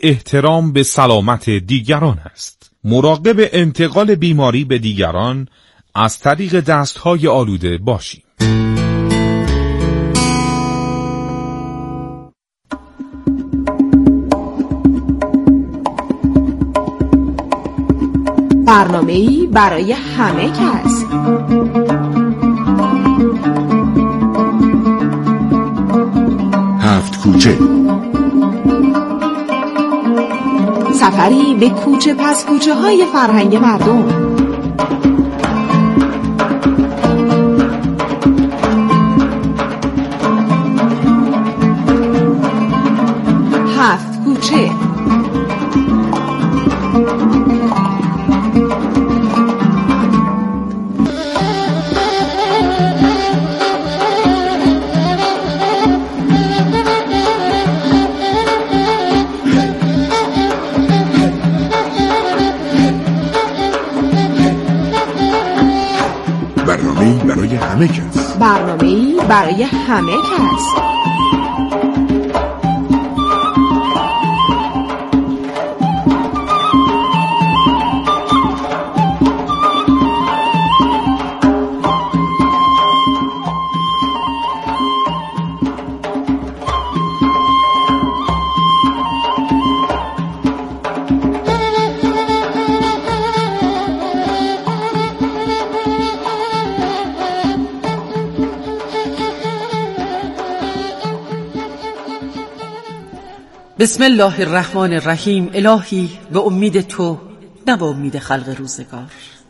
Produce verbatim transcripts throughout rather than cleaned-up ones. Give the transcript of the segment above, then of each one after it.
احترام به سلامت دیگران است. مراقب انتقال بیماری به دیگران از طریق دستهای آلوده باشیم. برنامه‌ای برای همه کس. هفت کوچه، سفری به کوچه پس کوچه های فرهنگ مردم. هفت کوچه. برنامه‌ای برای همه کس. برنامه‌ای برای همه کس. بسم الله الرحمن الرحیم. الهی به امید تو نه به امید خلق روزگار.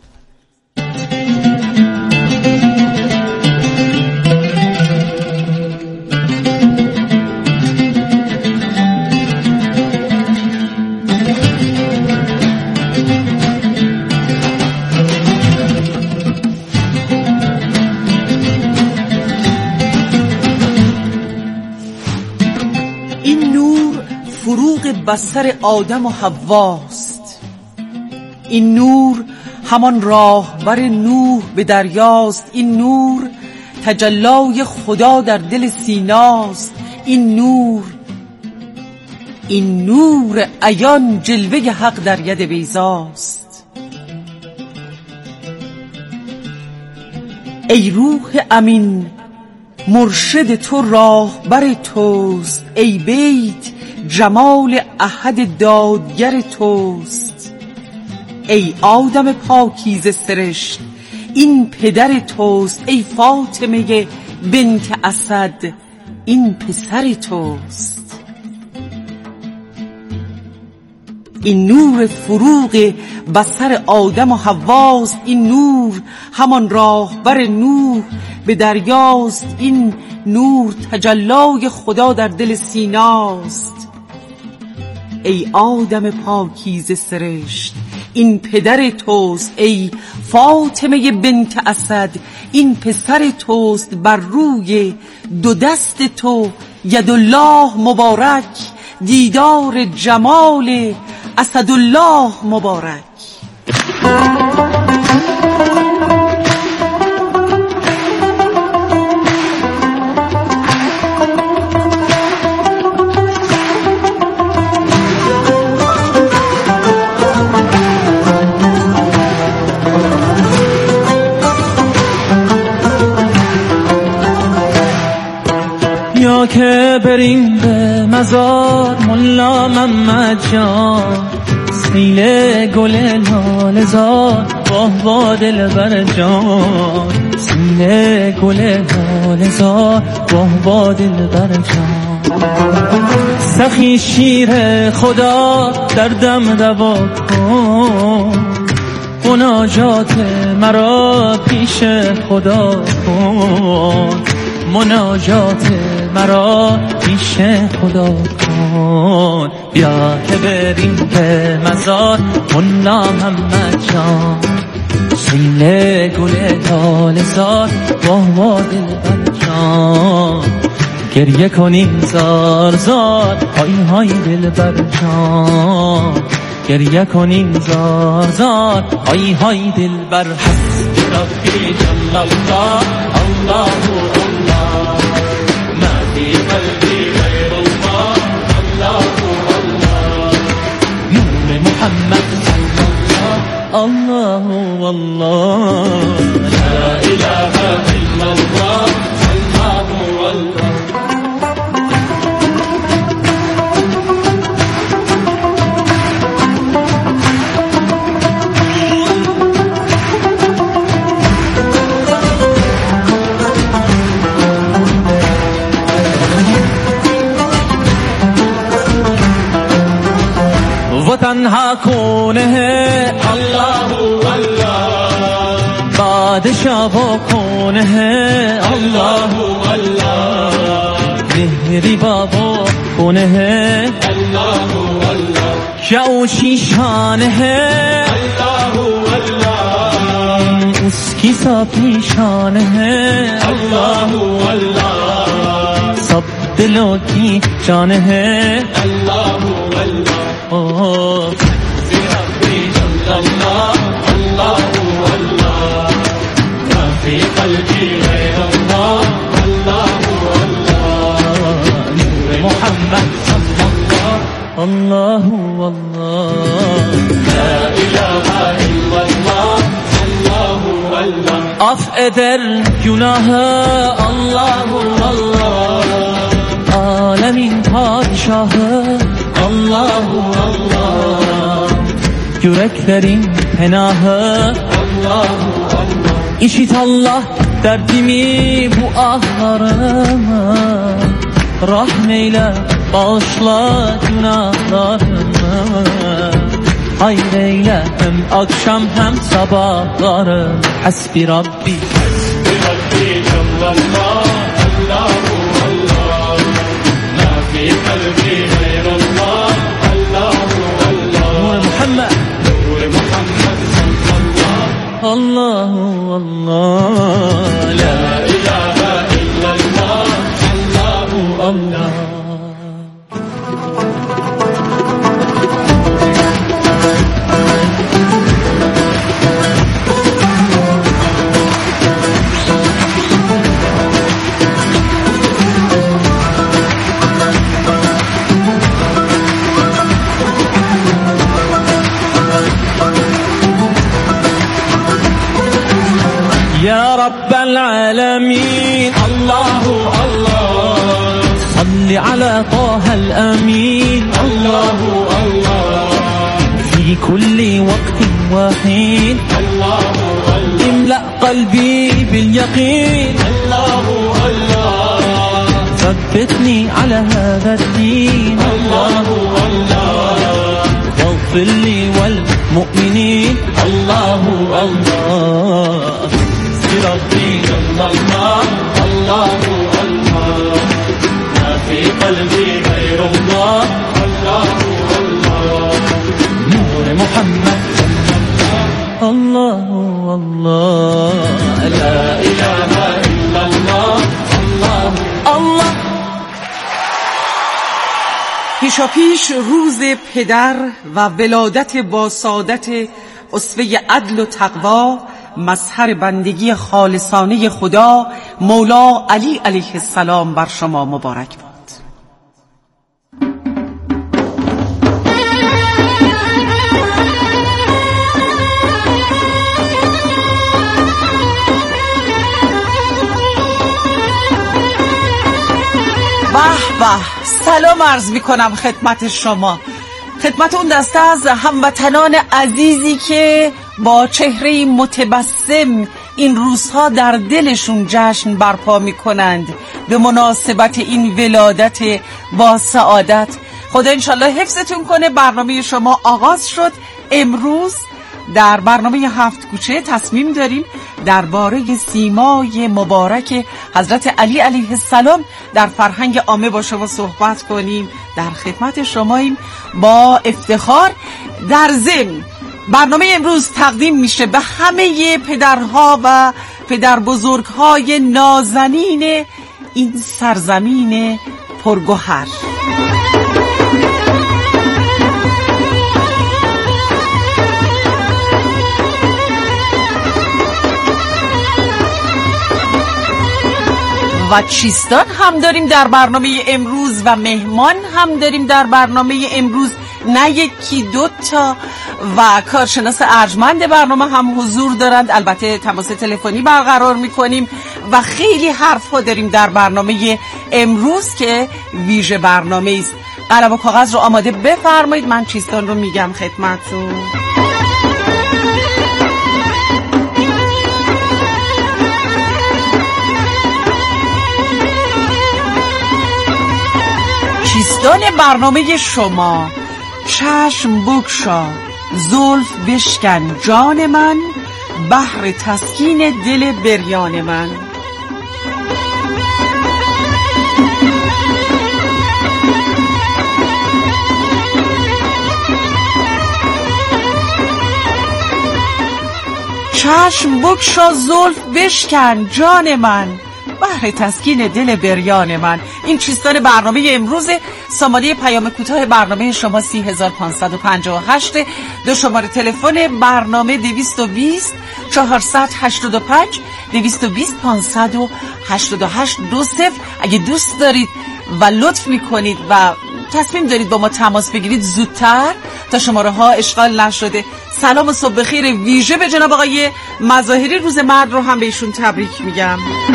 بصر آدم و حواست. این نور همان راهبر نوح به دریاست. این نور تجلای خدا در دل سیناست. این نور این نور عیان جلوه حق در ید بیضاست. ای روح امین مرشد تو راهبر توست. ای بیت جمال احد دادگر توست. ای آدم پاکیزه سرشت این پدر توست. ای فاطمه بنت اسد این پسر توست. این نور فروغ بصر آدم و حواست. این نور همان راهبر نوح به دریاست. این نور تجلای خدا در دل سیناست. ای آدم پاکیزه سرشت این پدر توست. ای فاطمه بنت اسد این پسر توست. بر روی دو دست تو یدالله مبارک دیدار جمال اسدالله مبارک. یا که بریم به مزار ملا محمد جان. سیل گل لاله زار واه واه دلبر جان. سیل گل لاله زار واه واه دلبر جان. سخی شیر خدا در دم دوا کن. مناجات مرا پیش خدا کن. مناجات مرا پیش خدا کن. بیا که بریم به مزار ملا محمد جان. سیل گل لاله زار واه واه دلبر جان. گریه کنیم زار زار های های دلبر جان. گریه کنیم زار زار های های دلبر. حسبی ربی جل الله الله الله ما في قلبي غير الله الله الله الله والله لا إله إلا الله الله والله. تنها کونه الله الله بادشاه و کونه الله الله مهری بابا کونه الله الله شاوشی شانه الله الله اسکی صافی شانه الله الله سب دلوں کی جان ہے الله الله Oh, في ربي جل الله الله الله ما في قلبي غير الله الله الله نور محمد صلى الله الله والله لا إله إلا الله الله والله af eder günahı Allah Allah alemin padişahı Allahu Allah yüreklerin penahı Allahu Allah İşit Allah derdimi bu ahlarımı rahmeyle bağışla günahlarımı hayreyle hem akşam hem sabahları Hasbi Rabbi Hasbi Rabbi Cellallah Allahu Allah ma fi kalbi gayrullah محمد نور محمد صلى الله الله الله لا إله إلا الله الله الله. يا رب العالمين الله الله صل على طه الأمين الله الله في كل وقت وحين الله الله املأ قلبي باليقين الله الله ثبتني على هذا الدين الله الله واغفر لي والمؤمنين الله الله ربي جل الله الله الله ما في قلبي غير الله الله الله نور محمد الله الله لا إله إلا الله الله الله. پیشا پیش روز پدر و ولادت با سعادت اسوه عدل و تقوا مظهر بندگی خالصانه خدا مولا علی علیه السلام بر شما مبارک باد. به به سلام عرض می کنم خدمت شما، خدمت اون دسته از هموطنان عزیزی که با چهره متبسم این روزها در دلشون جشن برپا می کنند به مناسبت این ولادت با سعادت. خدا انشالله حفظتون کنه. برنامه شما آغاز شد. امروز در برنامه هفت کوچه تصمیم داریم درباره سیمای مبارک حضرت علی علیه السلام در فرهنگ عامه با شما صحبت کنیم. در خدمت شماییم با افتخار. در ضمن برنامه امروز تقدیم میشه به همه پدرها و پدر بزرگهای نازنین این سرزمین پرگوهر. و چیستان هم داریم در برنامه امروز و مهمان هم داریم در برنامه امروز نه یکی دو تا و کارشناس ارجمند برنامه هم حضور دارند. البته تماس تلفنی برقرار میکنیم و خیلی حرف ها داریم در برنامه امروز که ویژه برنامه است. قلم و کاغذ رو آماده بفرمایید، من چیزتان رو میگم خدمتتون. چیزتان برنامه شما: چشم بگشا، زلف بشکن جان من، بحر تسکین دل بریان من. چشم بگشا، زلف بشکن جان من، بحر تسکین دل بریان من. این چیزتان برنامه امروز. سامانه پیام کوتاه برنامه شما سی هزار پانصد و پنجاه و هشت. دو شماره تلفن برنامه دویست و بیست چهارصد و هشتاد و پنج دویست و بیست پانصد و هشتاد و هشت دو صفر. اگه دوست دارید و لطف میکنید و تصمیم دارید با ما تماس بگیرید زودتر تا شماره ها اشغال نشده. سلام و صبح بخیر ویژه به جناب آقای مظاهری، روز مرد رو هم بهشون تبریک میگم.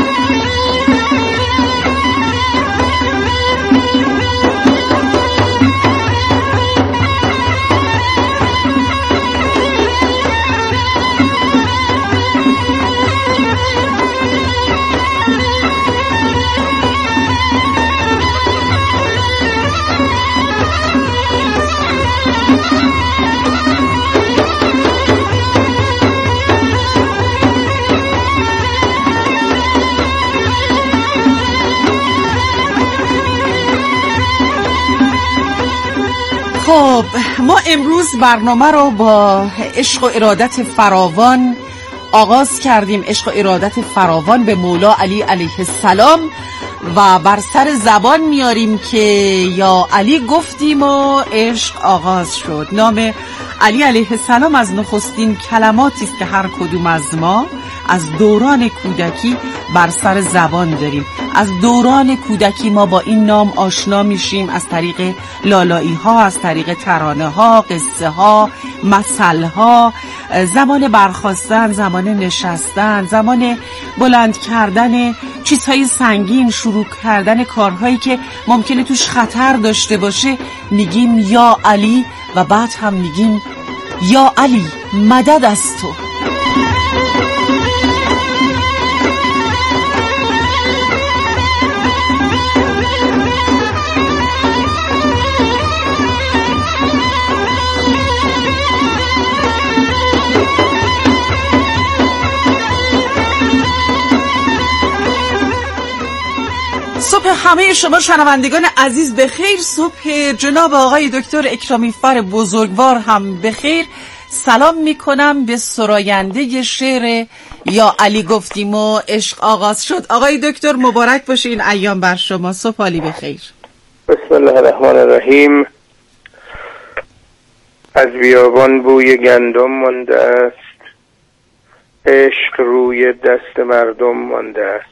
خب ما امروز برنامه رو با عشق و ارادت فراوان آغاز کردیم. عشق و ارادت فراوان به مولا علی علیه السلام و بر سر زبان میاریم که یا علی گفتیم و عشق آغاز شد. نام علی علیه السلام از نخستین کلماتی است که هر کدوم از ما از دوران کودکی بر سر زبان داریم. از دوران کودکی ما با این نام آشنا میشیم از طریق لالایی ها، از طریق ترانه ها، قصه ها، مثل ها، زمان برخاستن، زمان نشستن، زمان بلند کردن چیزهای سنگین، شروع کردن کارهایی که ممکنه توش خطر داشته باشه میگیم یا علی و بعد هم میگیم یا علی مدد از تو. صبح همه شما شنوندگان عزیز بخیر. صبح جناب آقای دکتر اکرامی فر بزرگوار هم بخیر. سلام میکنم به سراینده شعر یا علی گفتیم و عشق آغاز شد. آقای دکتر مبارک باشه این ایام بر شما. صبح علی بخیر. بسم الله الرحمن الرحیم. از بیابان بوی گندم مانده است، عشق روی دست مردم مانده است.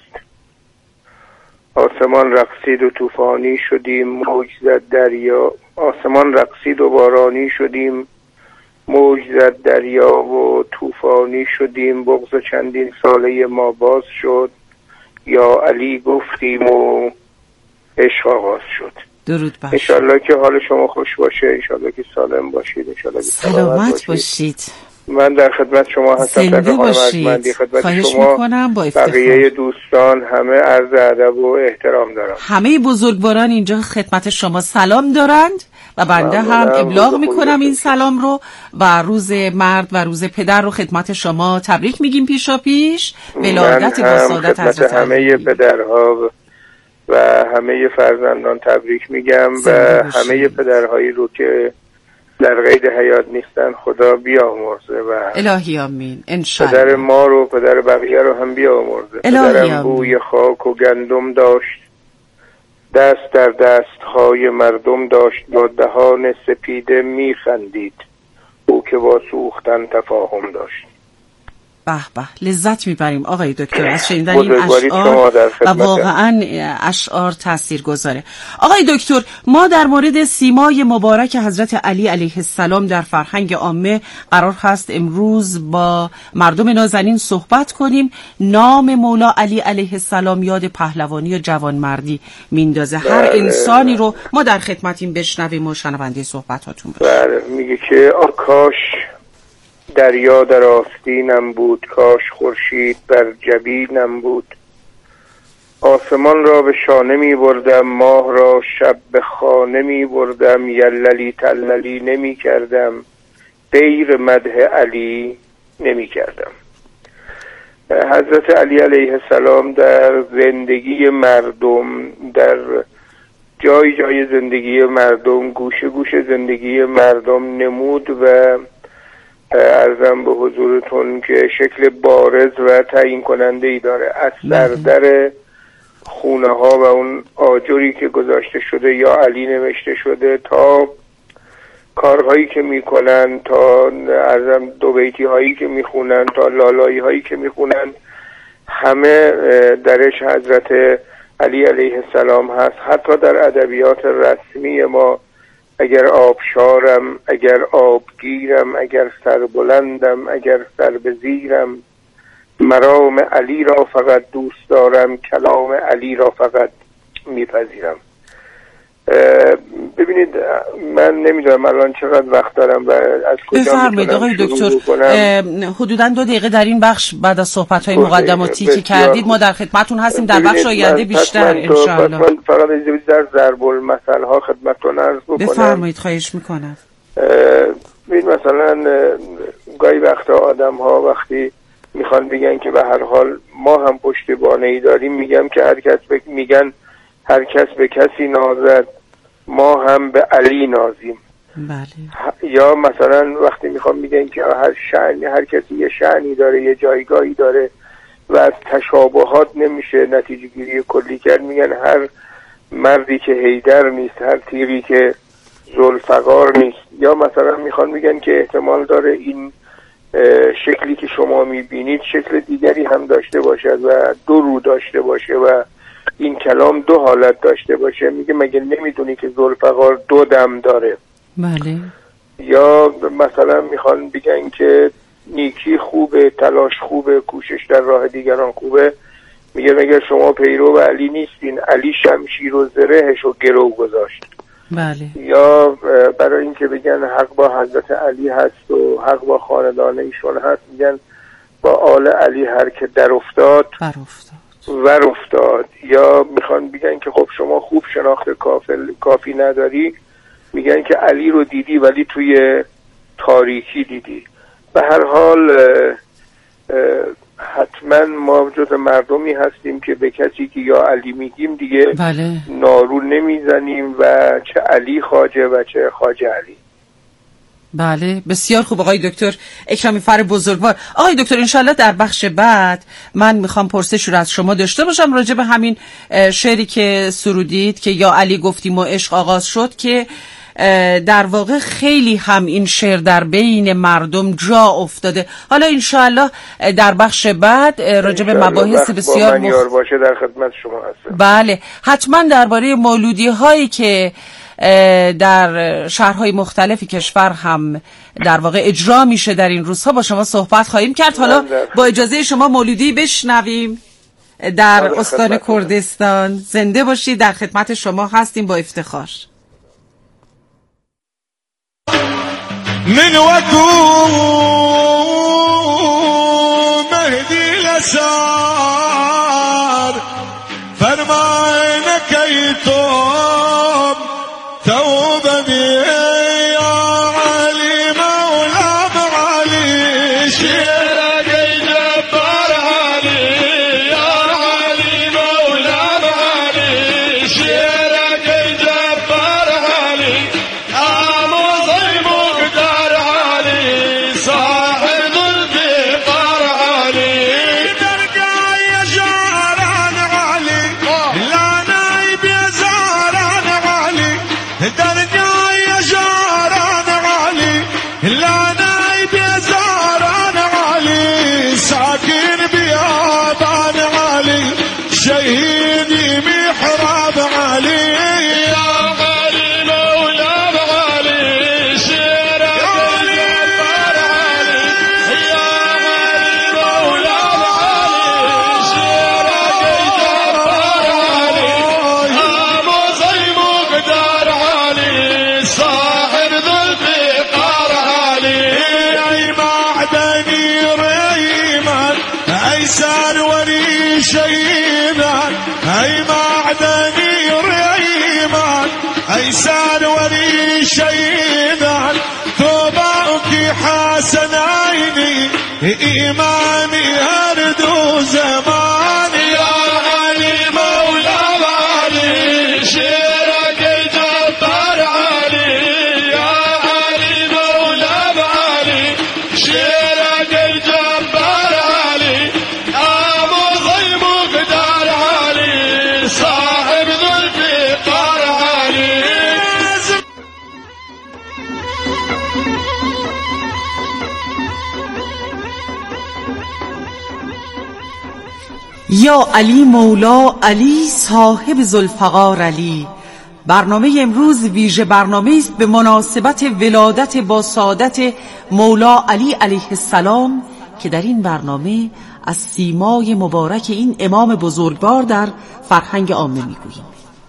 آسمان رقصید و طوفانی شدیم، موج زد دریا. آسمان رقصید و بارانی شدیم، موج زد دریا و طوفانی شدیم. بغض چندین ساله ما باز شد، یا علی گفتیم و عشق آغاز شد. درود بر انشالله که حال شما خوش باشه، انشالله که سالم باشید، انشالله که سلامت باشید. باشید. من در خدمت شما هستم. زنده باشید. خواهش میکنم. با افتخار. بقیه دوستان همه عرض ادب و احترام دارم. همه بزرگواران اینجا خدمت شما سلام دارند و بنده هم ابلاغ میکنم این سلام رو و روز مرد و روز پدر رو خدمت شما تبریک میگیم پیشا پیش. ولادت با سعادت حضرت همه پدرها و همه فرزندان تبریک میگم و همه پدرهایی رو که در قید حیات نیستن خدا بیامرزه و الهی آمین. انشالله پدر ما رو پدر بقیه رو هم بیامرزه. پدرم بوی خاک و گندم داشت، دست در دستهای مردم داشت، با دهان سپیده میخندید، او که با سوختن تفاهم داشت. به به، لذت میبریم آقای دکتر از شنیدن این اشعار و واقعا اشعار تاثیرگذاره. آقای دکتر، ما در مورد سیمای مبارک حضرت علی علیه السلام در فرهنگ عامه قرار هست امروز با مردم نازنین صحبت کنیم. نام مولا علی علیه السلام یاد پهلوانی و جوانمردی میندازه. هر انسانی رو ما در خدمتیم بشنویم و شنونده صحبتاتون باشیم. بله، میگه که آکاش دریا در آستینم بود، کاش خورشید بر جبینم بود. آسمان را به شانه می بردم، ماه را شب به خانه می بردم. یللی تللی نمی کردم، غیر مدح علی نمی کردم. حضرت علی علیه السلام در زندگی مردم، در جای جای زندگی مردم، گوشه گوشه زندگی مردم نمود و عرضم به حضورتون که شکل بارز و تعیین کننده ای داره. از سردر خونه ها و اون آجری که گذاشته شده یا علی نوشته شده تا کارهایی که میکنن، تا عرضم دو بیتی هایی که میخونن، تا لالایی هایی که میخونن، همه درش حضرت علی علیه السلام هست. حتی در ادبیات رسمی ما اگر آبشارم، اگر آبگیرم، اگر سربلندم، اگر سر به زیرم، مرام علی را فقط دوست دارم، کلام علی را فقط میپذیرم. ببینید من نمیدونم الان چقدر وقت دارم و از کجا بفرمایید آقای دکتر. حدوداً دو دقیقه در این بخش بعد از صحبت‌های مقدماتی که کردید ما در خدمتتون هستیم. در بخش آینده بیشتر ان شاء الله. من فقط در ضرب المثل ها خدمتتون عرض بکنم. بفرمایید، خواهش میکنم. ببین مثلا گاهی وقتا آدم ها وقتی میخوان بگن که به هر حال ما هم پشتیبانه‌ای داریم، میگم که هر کس ب... میگن هر کس به کسی نازد، ما هم به علی نازیم. بله. یا مثلا وقتی میخوام میگن که هر شأنی، هر کسی یه شأنی داره، یه جایگاهی داره و از تشابهات نمیشه نتیجه گیری کلی کرد، میگن هر مردی که حیدر نیست، هر تیری که ذوالفقار نیست. یا مثلا میخوان میگن که احتمال داره این شکلی که شما میبینید شکل دیگری هم داشته باشد و دو رو داشته باشه و این کلام دو حالت داشته باشه. میگه مگه نمیدونی که ذوالفقار دو دم داره؟ بله. یا مثلا میخوان بگن که نیکی خوبه، تلاش خوبه، کوشش در راه دیگران خوبه. میگه مگه شما پیرو علی نیستین؟ علی شمشیر و زرهش و گرو گذاشت. بله. یا برای اینکه بگن حق با حضرت علی هست و حق با خاندان ایشون هست، میگن با آل علی هر که در افتاد بر افتاد ور افتاد. یا میخوان بگن که خب شما خوب شناخت کافل کافی نداری، میگن که علی رو دیدی ولی توی تاریکی دیدی. به هر حال حتما ما جز مردمی هستیم که به کسی که یا علی میگیم دیگه بله. نارو نمیزنیم و چه علی خواجه و چه خواجه علی. بله، بسیار خوب آقای دکتر اکرامی فر بزرگوار. آقای دکتر انشالله در بخش بعد من میخوام پرسش رو از شما داشته باشم راجع به همین شعری که سرودید که یا علی گفتیم و عشق آغاز شد، که در واقع خیلی هم این شعر در بین مردم جا افتاده. حالا انشالله در بخش بعد راجع به مباحث بسیار مخ... باشه در خدمت شما هستم. بله، حتما درباره مولودی هایی که در شهرهای مختلفی کشور هم در واقع اجرا میشه در این روزها با شما صحبت خواهیم کرد. حالا با اجازه شما مولودی بشنویم در استان کردستان. زنده باشید، در خدمت شما هستیم با افتخار. من وكو مهدي الأسار فرمانك يتوب توبة بي يا علي مولا معالي شيرك جبار علي يا علي مولا معالي شيرك جبار علي أمو ضيب مقدار علي صاحب البقار علي درقاي حسن عيني إيماني أردو زماني يا علي مولا علي شيرك الجبار علي يا علي مولا علي شيرك الجبار علي أبو ضي مقدار علي صاحب ذو الفقار علي. یا علی مولا علی صاحب ذوالفقار علی. برنامه امروز ویژه برنامه است به مناسبت ولادت با سعادت مولا علی علیه السلام که در این برنامه از سیمای مبارک این امام بزرگوار در فرهنگ عامه میگوییم.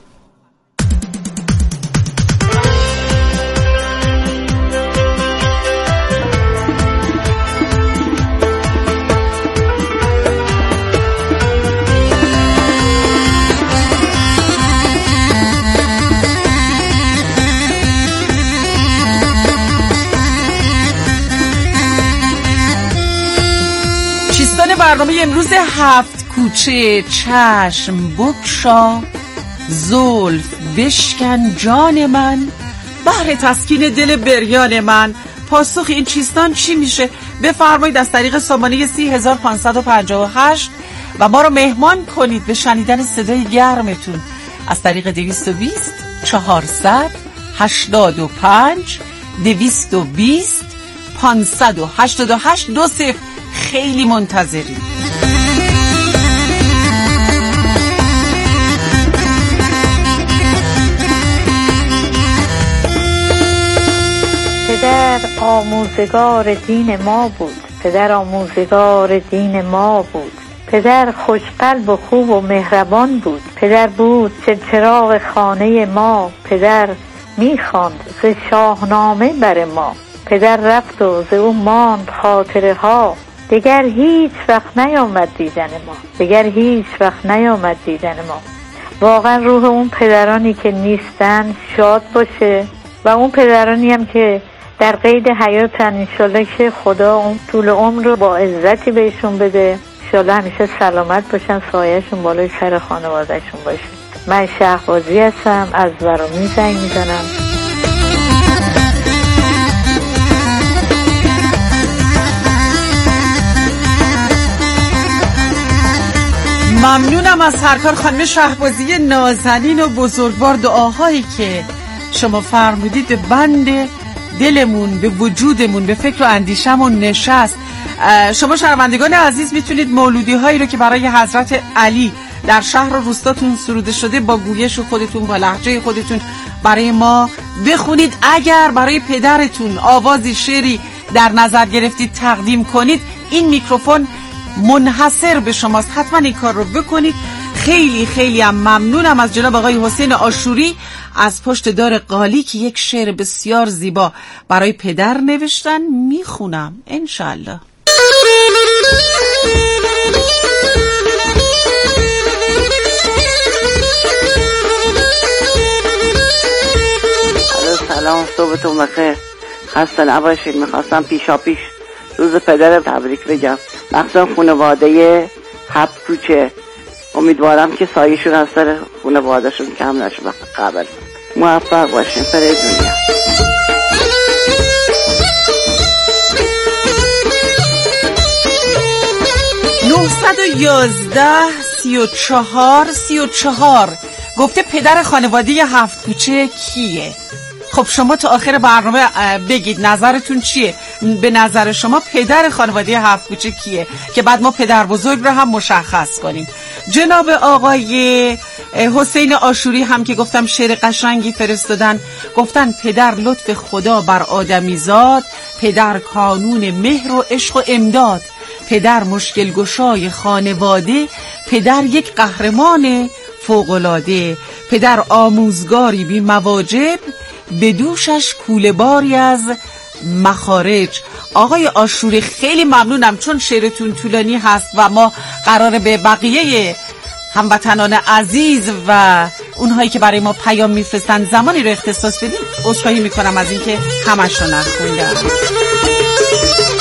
برنامه امروز هفت کوچه چشم بکشا زلف بشکن جان من بهر تسکین دل بریان من. پاسخ این چیستان چی میشه؟ بفرمایید از طریق سامانه سی هزار پانصد و پنجاه و هشت و ما رو مهمان کنید به شنیدن صدای گرمتون از طریق دویست و بیست چهارصد هشتاد و پنج دویست و بیست پانصد و هشتاد و هشت دو صفر. خیلی منتظریم. پدر آموزگار دین ما بود، پدر آموزگار دین ما بود، پدر خوشقلب و خوب و مهربان بود، پدر بود چه چراغ خانه ما، پدر میخواند ز شاهنامه بر ما، پدر رفت و ز او ماند خاطره ها، دیگر هیچ وقت نیامد دیدن ما، دیگر هیچ وقت نیامد دیدن ما. واقعا روح اون پدرانی که نیستن شاد باشه و اون پدرانی هم که در قید حیاتن انشالله که خدا اون طول عمر رو با عزتی بهشون بده، انشالله همیشه سلامت باشن، سایه‌شون بالای سر خانواده‌شون باشه. من شهبازی هستم، از ورامی زنگ میزنم. ممنونم از سرکار خانم شهبازی نازنین و بزرگوار. دعاهایی که شما فرمودید به بند دلمون، به وجودمون، به فکر و اندیشمون نشست. شما شنوندگان عزیز میتونید مولودی هایی رو که برای حضرت علی در شهر و روستاتون سروده شده با گویش خودتون، با لهجه خودتون برای ما بخونید. اگر برای پدرتون آوازی شعری در نظر گرفتید تقدیم کنید، این میکروفون منحصر به شماست. حتما این کار رو بکنید. خیلی خیلی هم ممنونم از جناب آقای حسین آشوری از پشت دار قالی که یک شعر بسیار زیبا برای پدر نوشتن. میخونم انشالله. سلام، صبحتون بخیر، خسته نباشید. میخواستم پیشا پیش روز پدر تبریک بگم، مخصوصا خانواده هفت کوچه. امیدوارم که سایه‌شون از سر خانواده‌شون کم نشه. قبل موفق باشین پر دنیا. نهصد و یازده سی و چهار سی و چهار گفته پدر خانواده هفت کوچه کیه؟ خب شما تا آخر برنامه بگید نظرتون چیه؟ به نظر شما پدر خانواده هفت کوچه کیه که بعد ما پدر بزرگ رو هم مشخص کنیم. جناب آقای حسین آشوری هم که گفتم شعر قشنگی فرستادن، گفتن پدر لطف خدا بر آدمی زاد، پدر کانون مهر و عشق و امداد، پدر مشکل گشای خانواده، پدر یک قهرمان فوق‌العاده، پدر آموزگاری بی مواجب، به دوشش کوله باری از مخارج. آقای آشوری خیلی ممنونم، چون شعرتون طولانی هست و ما قراره به بقیه هموطنان عزیز و اونهایی که برای ما پیام میفرستن زمانی رو اختصاص بدیم. عذرخواهی میکنم از اینکه همش رو نخوندم.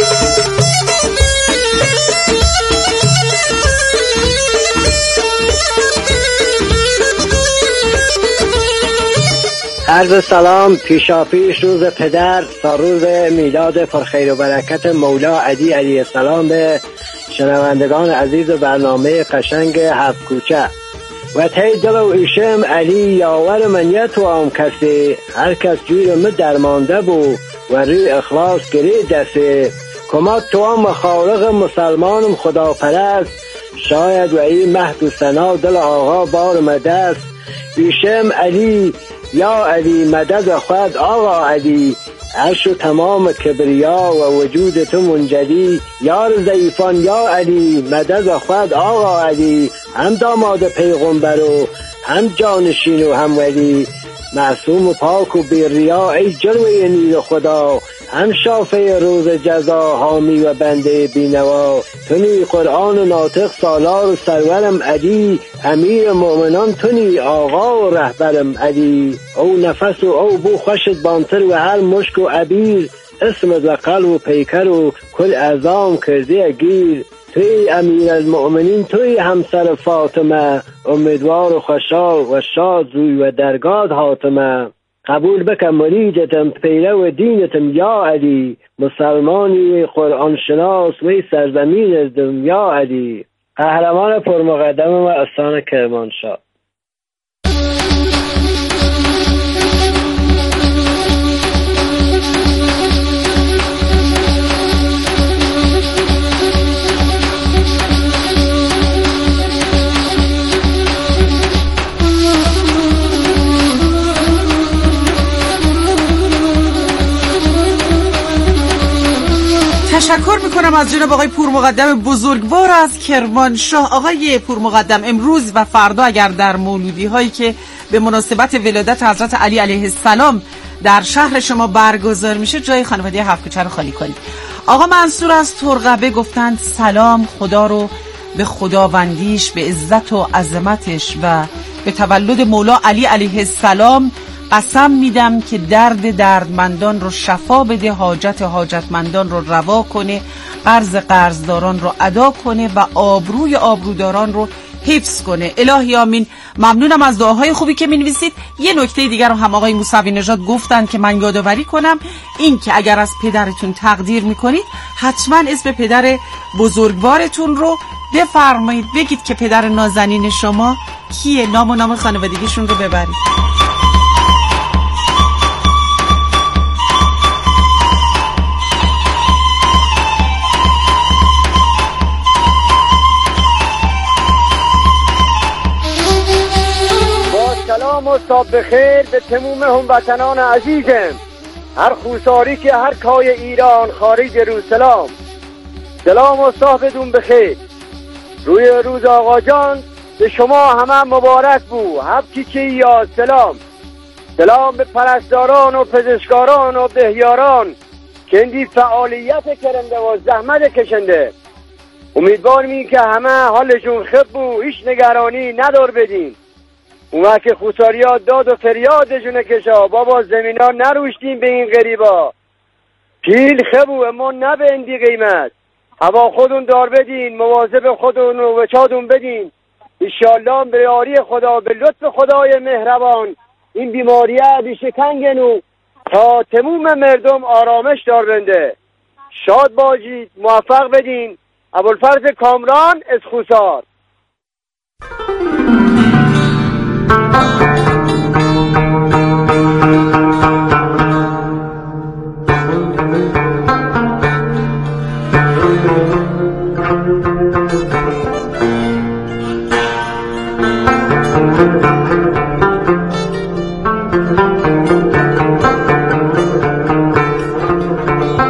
عرض سلام پیشا پیش روز پدر تا روز میلاد پرخیر و برکت مولا علی علیه السلام به شنوندگان عزیز و برنامه قشنگ هفت کوچه. و تی دل و ایشم علی یاور من یتوام کسی، هر کس جوی من درمانده بود و روی اخلاص گرید دسته. کمک توام خالق مسلمانم خدا پرست، شاید و این مهد و سنا دل آقا بار مدست. ایشم علی یا علی مدد خود آقا علی، عرش و تمام کبریا و وجود تو منجلی. یار ضعیفان یا علی مدد خود آقا علی، هم داماد پیغمبر و هم جانشین و هم ولی. معصوم و پاک و بیریا ای جلوه نور خدا، هم شافع روز جزا حامی و بنده بینوا. تونی قرآن و ناطق سالار و سرورم علی، امیر مؤمنان تونی آقا و رهبرم علی. او نفس و او بو خوشت بانتر و هر مشک و عبیر، اسمت و قلب و پیکر و کل اعظام کرده گیر. توی امیر المؤمنین توی همسر فاطمه، امیدوار و خوشحال و شاد روی و درگاه حاتمه. قبول بکن مریدتم پیرو دینتم یا علی، مسلمانی قرآن شناس وی سرزمین ازدم یا علی. قهرمان پرمقدم و استان کرمانشاه. تشکر میکنم از جناب آقای پورمقدم بزرگوار از کرمانشاه. آقای پورمقدم، امروز و فردا اگر در مولودی هایی که به مناسبت ولادت حضرت علی علیه السلام در شهر شما برگزار میشه، جای خانواده هفت کوچه رو خالی کنید. آقا منصور از ترقبه گفتند سلام، خدا رو به خداوندیش، به عزت و عظمتش و به تولد مولا علی علیه السلام قسم میدم که درد دردمندان رو شفا بده، حاجت حاجتمندان رو روا کنه، قرض قرضداران رو ادا کنه و آبروی آبروداران رو حفظ کنه. الهی آمین. ممنونم از دعاهای خوبی که می‌نویسید. یه نکته دیگر رو هم آقای موسوی نژاد گفتن که من یادآوری کنم، این که اگر از پدرتون تقدیر میکنید حتما اسم پدر بزرگوارتون رو بفرمایید، بگید که پدر نازنین شما کیه، نام و نام خانوادگیشون رو ببرید. سلام و صبح بخیر به تموم هموطنان عزیزم، هر خوساری که هر کای ایران خارج رو سلام. سلام و صبح بدون بخیر. روی روز آقا جان به شما همه مبارک بو، هفتی که یا سلام. سلام به پرستاران و پزشکاران و بهیاران که اندی فعالیت کرنده و زحمت کشنده. امیدوارم که همه حالشون خوب بو، هیچ نگرانی ندار بدین. اونا که خوساریا داد و فریادشونه کشا، بابا زمینا نروشتیم به این غریبا. پیل خبو اما نه به اندی قیمت. هوا خودون دار بدین، مواظب خودون و وچادون بدین. انشالله به یاری خدا، به لطف خدای مهربان این بیماریه بیشکنگنو تا تموم مردم آرامش دار بنده. شاد باشید، موفق بدین. ابوالفضل کامران از خوسار.